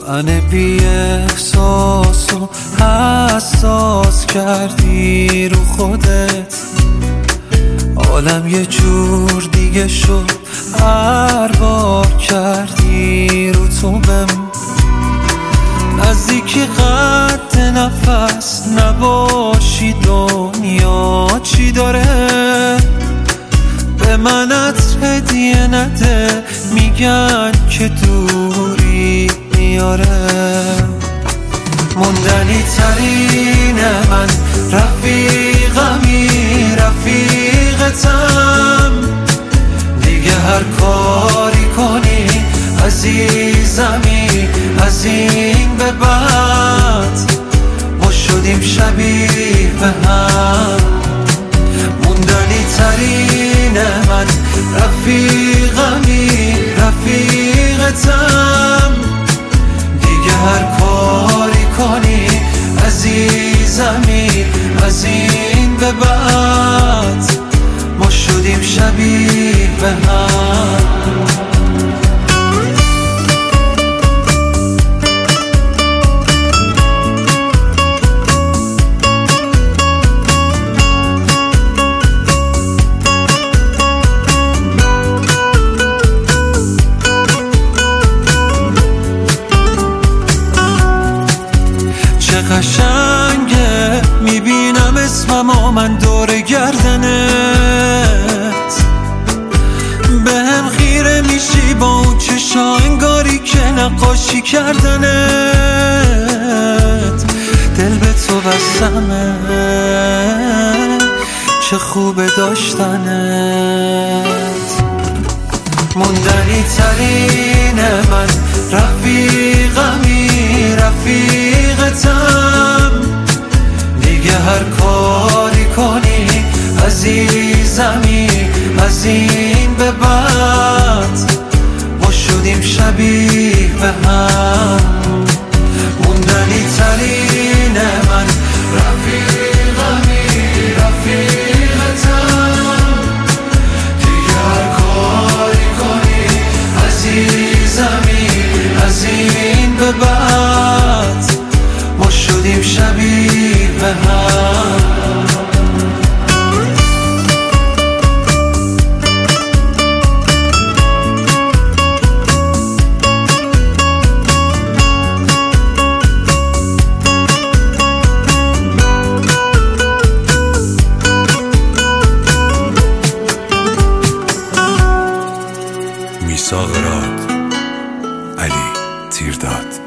من بی احساس و حساس کردی رو خودت، عالم یه جور دیگه شد هر بار کردی رو تو بهم. نزدیکی قد نفس نباشی دنیا چی داره، به منت هدیه نده میگن که دوری میاره. موندنی ترین من رفیقمی رفیقتم، دیگه هر کاری کنی عزیزمی از این به بعد ما شدیم شبیه به هم. موندنی ترین من رفیقمی رفیقتم، دیگه هر کاری کنی عزیزمی از این به بعد ما شدیم شبیه به هم. قشنگه میبینم اسممو من دور گردنت، به هم خیره میشی با اون چشا انگاری که نقاشی کردنت. دل به تو بستمه چه خوبه داشتنت. موندنی ترین من رفیقمی رفیقتم، دیگه هر کاری کنی عزیزمی از این به بعد ما شدیم شبیه به هم. موندنی ترین من رفیقمی رفیقتم، دیگه هر کاری کنی عزیزمی از این به بعد ما شدیم شبیه به هم. میثاق راد، علی تیرداد.